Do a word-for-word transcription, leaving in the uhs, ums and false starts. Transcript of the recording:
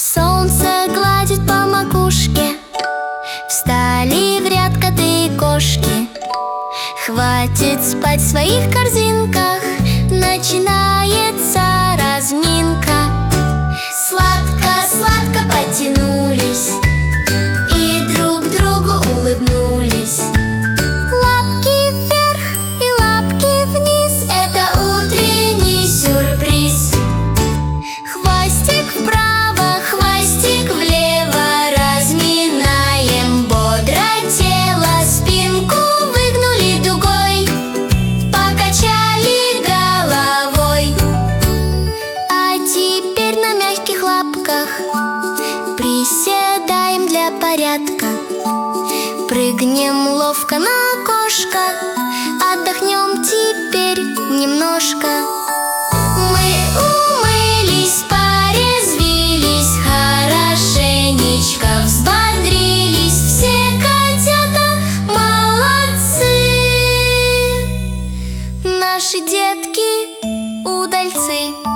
Солнце гладит по макушке, встали в ряд коты и кошки. Хватит спать в своих корзинках, начинается разминка. Сладко-сладко потянулись и друг другу улыбнулись. Лапки вверх и лапки вниз — это утренний сюрприз. Хвостик вправо, хвостик влево, разминаем бодро тело. Спинку выгнули дугой, покачали головой. А теперь на мягких лапках приседаем для порядка. Прыгнем ловко на окошко, отдохнем теперь немножко. Мы умылись, порезвились, хорошенечко взбодрились. Все котята молодцы, наши детки удальцы.